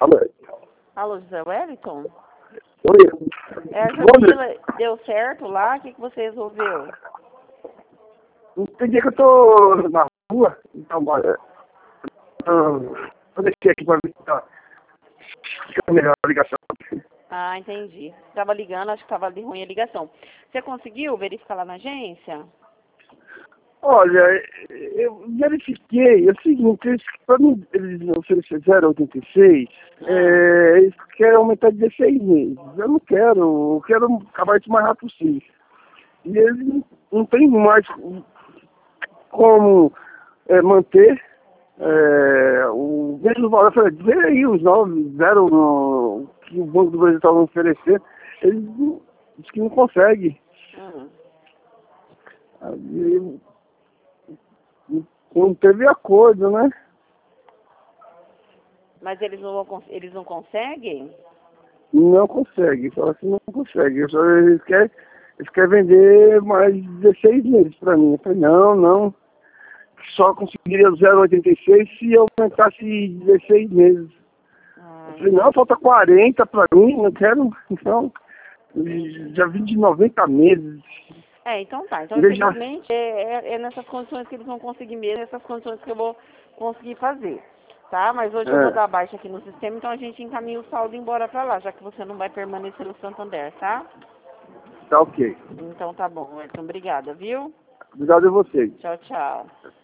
Alô? Alô, José Wellington? Oi. A Jamila deu certo lá? O que você resolveu? Tem dia que eu tô na rua, então, vou descer aqui pra ver se fica melhor a ligação. Ah, entendi. Tava ligando, acho que tava ruim a ligação. Você conseguiu verificar lá na agência? Olha, eu verifiquei, é o seguinte, para mim eles oferecer 0,86, eles querem aumentar de 16 meses. Eu quero acabar isso o mais rápido possível. E eles não tem mais como manter o mesmo valor. Eu falei, vê aí os 9,0 que o Banco do Brasil estava oferecendo, eles diz que não conseguem. Aí, não teve acordo, né? Mas eles não conseguem? Não consegue, só assim não consegue. Eles querem vender mais 16 meses para mim. Eu falei, não, só conseguiria 0,86 se eu aumentasse 16 meses. Eu falei, não, falta 40 para mim, não quero, então, já vim de 90 meses. Então tá. Então, infelizmente, é nessas condições que eles vão conseguir mesmo, nessas condições que eu vou conseguir fazer. Tá? Mas hoje eu vou dar baixa aqui no sistema, então a gente encaminha o saldo embora pra lá, já que você não vai permanecer no Santander, tá? Tá ok. Então tá bom, Wellington. Obrigada, viu? Obrigado a vocês. Tchau, tchau.